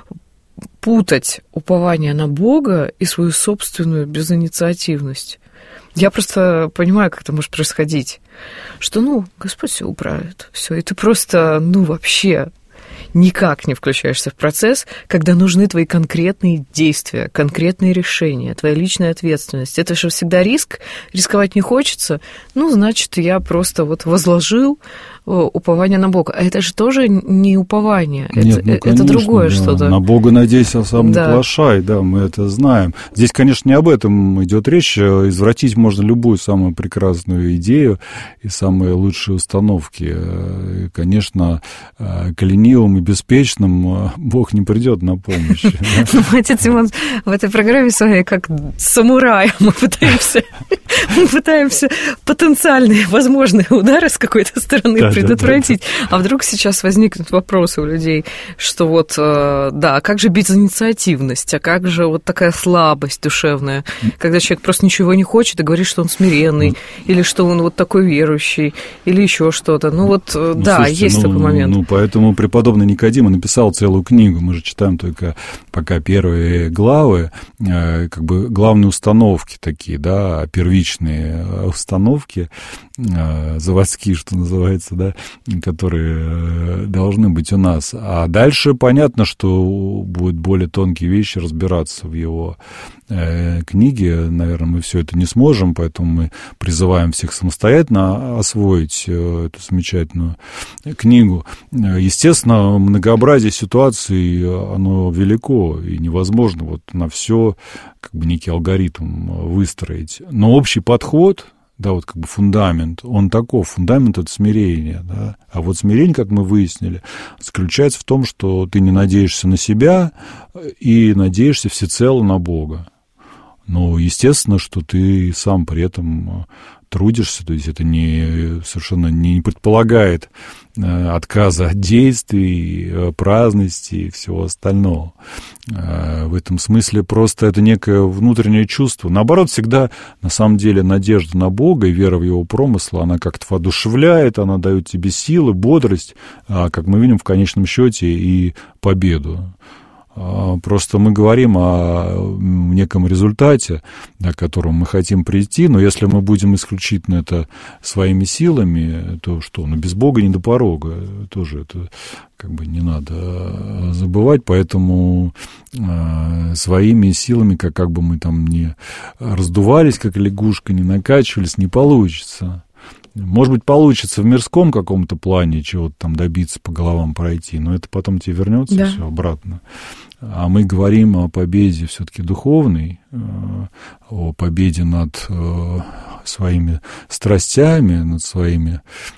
путать упование на Бога и свою собственную безинициативность. Я просто понимаю, как это может происходить, что, ну, Господь все управит, все, и ты просто, ну, вообще никак не включаешься в процесс, когда нужны твои конкретные действия, конкретные решения, твоя личная ответственность. Это же всегда риск, рисковать не хочется. Ну, значит, я просто вот возложил упование на Бога. А это же тоже не упование, Нет, это, ну, конечно, это другое да. что-то. На Бога надейся, а сам да. не плашай, да, мы это знаем. Здесь, конечно, не об этом идет речь. Извратить можно любую самую прекрасную идею и самые лучшие установки. Конечно, к ленивым и беспечным Бог не придет на помощь. Отец Симон, в этой программе с вами как самурай. Мы пытаемся, мы пытаемся потенциальные возможные удары с какой-то стороны предотвратить. А вдруг сейчас возникнут вопросы у людей, что вот, да, а как же безинициативность, а как же вот такая слабость душевная, когда человек просто ничего не хочет и говорит, что он смиренный, или что он вот такой верующий, или еще что-то. Ну вот, ну, да, слушайте, есть ну, такой момент. Ну, поэтому преподобный Никодим написал целую книгу, мы же читаем только пока первые главы, как бы главные установки такие, да, первичные установки, заводские, что называется, да, которые должны быть у нас. А дальше понятно, что будут более тонкие вещи разбираться в его э, книге. Наверное, мы все это не сможем, поэтому мы призываем всех самостоятельно освоить э, эту замечательную книгу. Естественно, многообразие ситуаций, оно велико, и невозможно вот на все как бы некий алгоритм выстроить. Но общий подход, да, вот как бы фундамент, он таков, фундамент — это смирение, да, а вот смирение, как мы выяснили, заключается в том, что ты не надеешься на себя и надеешься всецело на Бога. Но, естественно, что ты сам при этом трудишься, то есть это не, совершенно не предполагает отказа от действий, праздности и всего остального. В этом смысле просто это некое внутреннее чувство. Наоборот, всегда, на самом деле, надежда на Бога и вера в Его промысл, она как-то воодушевляет, она дает тебе силы, бодрость, а, как мы видим, в конечном счете и победу. Просто мы говорим о неком результате, к которому мы хотим прийти, но если мы будем исключительно это своими силами, то что? Ну, без Бога не до порога. Тоже это как бы не надо забывать, поэтому своими силами, как, как бы мы там ни раздувались, как лягушка, не накачивались, не получится. Может быть, получится в мирском каком-то плане чего-то там добиться, по головам пройти, но это потом тебе вернется да. все обратно. А мы говорим о победе все-таки духовной, о победе над своими страстями, над своими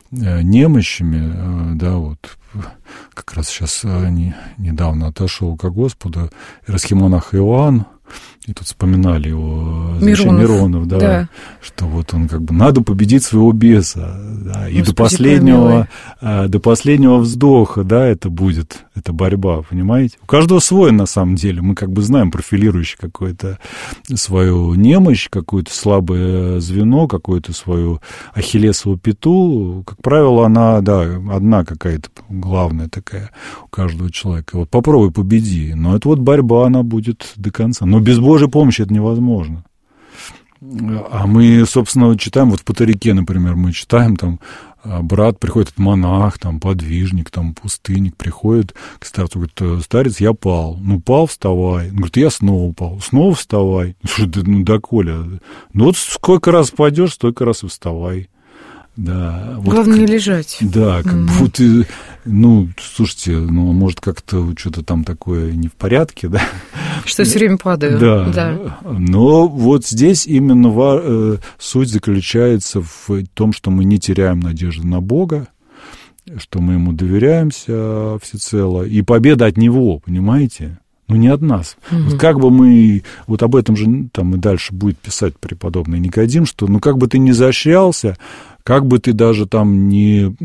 немощами, да, вот как раз сейчас недавно отошел ко Господу иеросхимонах Иоанн, и тут вспоминали его Миронов, Миронов да, да, что вот он как бы надо победить своего беса, да, и до последнего, до последнего вздоха, да, это будет, это борьба, понимаете? У каждого свой, на самом деле, мы как бы знаем, профилирующий какую-то свою немощь, какое-то слабое звено, какую-то свою ахиллесову пяту, как правило, она, да, одна какая-то главная такая у каждого человека. Вот попробуй победи, но это вот борьба, она будет до конца. Но без Божьей помощи это невозможно. А мы, собственно, читаем, вот в Патерике, например, мы читаем, там, брат, приходит монах, там, подвижник, там, пустынник, приходит к старцу, говорит, старец, я пал. Ну, пал, вставай. Он говорит, я снова пал. Снова вставай. Что ты, ну, доколе? Ну, вот сколько раз пойдешь, столько раз и вставай. Да, вот главное как, не лежать. Да, как mm-hmm. будто, ну, слушайте, ну, может, как-то что-то там такое не в порядке, да? Что все время падаю. Да, да. Но вот здесь именно э, суть заключается в том, что мы не теряем надежды на Бога, что мы Ему доверяемся всецело, и победа от Него, понимаете? Ну, не от нас. Mm-hmm. Вот как бы мы... Вот об этом же там и дальше будет писать преподобный Никодим, что, ну, как бы ты ни защищался, как бы ты даже там не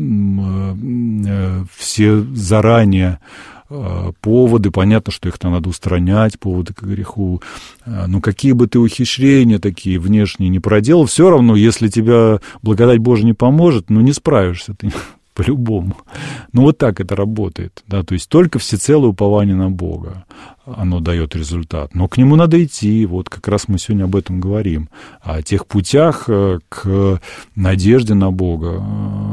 э, все заранее э, поводы, понятно, что их-то надо устранять, поводы к греху, э, но какие бы ты ухищрения такие внешние не проделал, все равно, если тебя благодать Божия не поможет, ну, не справишься ты по-любому. Ну, вот так это работает, да, то есть только всецелое упование на Бога, оно дает результат. Но к нему надо идти, вот как раз мы сегодня об этом говорим, о тех путях к надежде на Бога,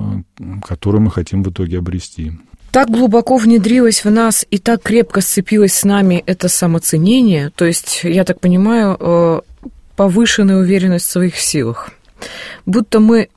которую мы хотим в итоге обрести. Так глубоко внедрилось в нас и так крепко сцепилось с нами это самоценение, то есть, я так понимаю, повышенная уверенность в своих силах, будто мы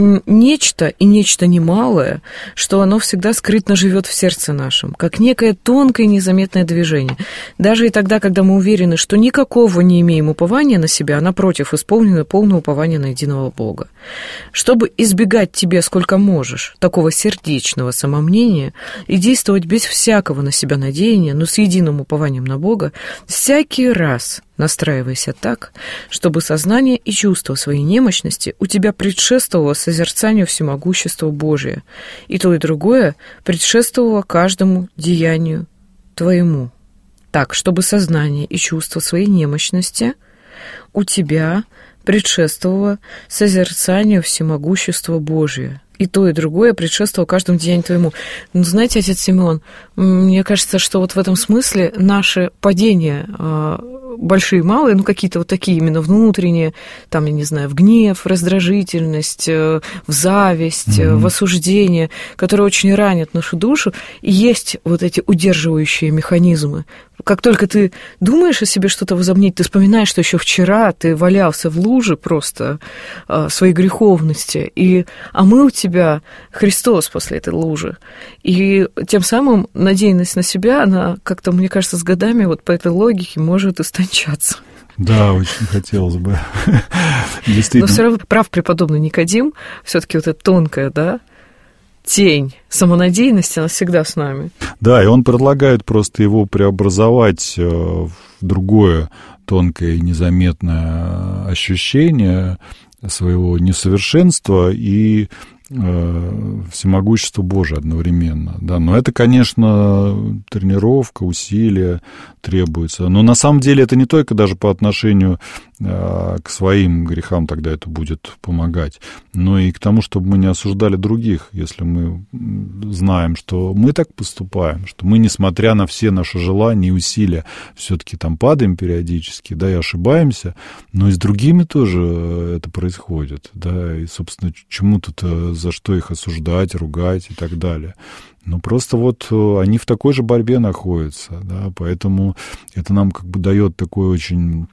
нечто, и нечто немалое, что оно всегда скрытно живет в сердце нашем, как некое тонкое незаметное движение. Даже и тогда, когда мы уверены, что никакого не имеем упования на себя, а напротив, исполнено полное упование на единого Бога. Чтобы избегать тебе сколько можешь такого сердечного самомнения и действовать без всякого на себя надеяния, но с единым упованием на Бога, всякий раз настраивайся так, чтобы сознание и чувство своей немощности у тебя предшествовало созерцанию всемогущества Божия, и то и другое предшествовало каждому деянию твоему. Так, чтобы сознание и чувство своей немощности у тебя предшествовало созерцанию всемогущества Божия, и то, и другое предшествовало каждому деянию твоему. Ну, знаете, отец Симеон, мне кажется, что вот в этом смысле наши падения, большие и малые, ну, какие-то вот такие именно внутренние, там, я не знаю, в гнев, в раздражительность, в зависть, mm-hmm. в осуждение, которые очень ранят нашу душу, и есть вот эти удерживающие механизмы. Как только ты думаешь о себе что-то возомнить, ты вспоминаешь, что еще вчера ты валялся в луже просто э, своей греховности, и, а мы у тебя Христос после этой лужи. И тем самым надеянность на себя, она как-то, мне кажется, с годами вот по этой логике может истончаться. Да, очень хотелось бы. Действительно. Но все равно прав преподобный Никодим, все-таки вот эта тонкая, да, тень самонадеянности, она всегда с нами. Да, и он предлагает просто его преобразовать в другое тонкое и незаметное ощущение своего несовершенства и э, всемогущества Божия одновременно. Да, но это, конечно, тренировка, усилия требуется. Но на самом деле это не только даже по отношению э, к своим грехам тогда это будет помогать, но и к тому, чтобы мы не осуждали других, если мы знаем, что мы так поступаем, что мы, несмотря на все наши желания и усилия, все-таки там падаем периодически, да, и ошибаемся, но и с другими тоже это происходит, да, и, собственно, чему тут, за что их осуждать, ругать и так далее. Ну, просто вот они в такой же борьбе находятся, да, поэтому это нам как бы дает такое очень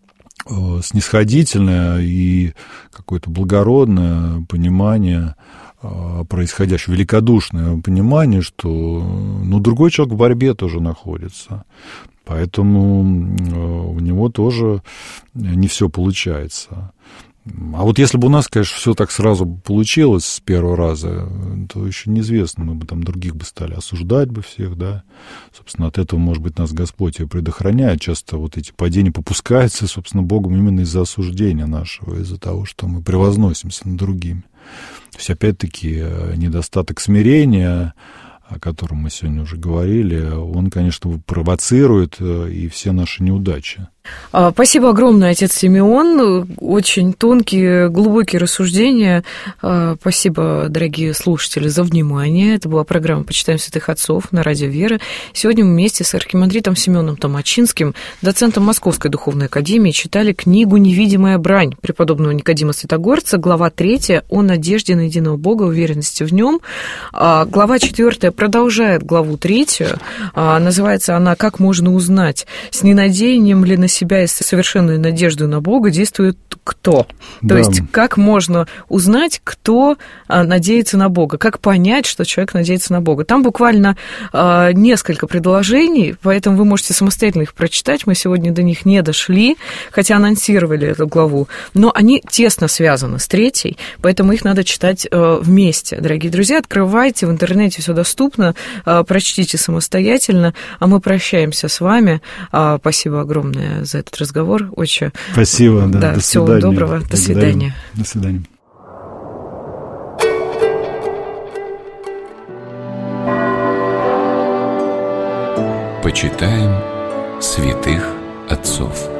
э, снисходительное и какое-то благородное понимание э, происходящего, великодушное понимание, что, ну, другой человек в борьбе тоже находится, поэтому э, у него тоже не все получается. А вот если бы у нас, конечно, все так сразу получилось с первого раза, то еще неизвестно, мы бы там других бы стали осуждать бы всех, да. Собственно, от этого, может быть, нас Господь и предохраняет. Часто вот эти падения попускаются, собственно, Богом именно из-за осуждения нашего, из-за того, что мы превозносимся над другими. То есть, опять-таки, недостаток смирения, о котором мы сегодня уже говорили, он, конечно, провоцирует и все наши неудачи. Спасибо огромное, отец Симеон. Очень тонкие, глубокие рассуждения. Спасибо, дорогие слушатели, за внимание. Это была программа «Почитаем святых отцов» на радио «Вера». Сегодня мы вместе с архимандритом Семеном Томачинским, доцентом Московской духовной академии, читали книгу «Невидимая брань» преподобного Никодима Святогорца, глава третья о надежде на единого Бога, уверенности в нем. Глава четвертая продолжает главу третью. Называется она «Как можно узнать, с ненадеянием ли на себя и с совершенной надеждой на Бога действует кто?» Да. То есть как можно узнать, кто надеется на Бога, как понять, что человек надеется на Бога. Там буквально несколько предложений, поэтому вы можете самостоятельно их прочитать. Мы сегодня до них не дошли, хотя анонсировали эту главу, но они тесно связаны с третьей, поэтому их надо читать вместе. Дорогие друзья, открывайте, в интернете все доступно, прочтите самостоятельно, а мы прощаемся с вами. Спасибо огромное за этот разговор. Очень. Спасибо, да. Да, до всего свидания. доброго. До Благодарю. свидания. До свидания. Почитаем святых отцов.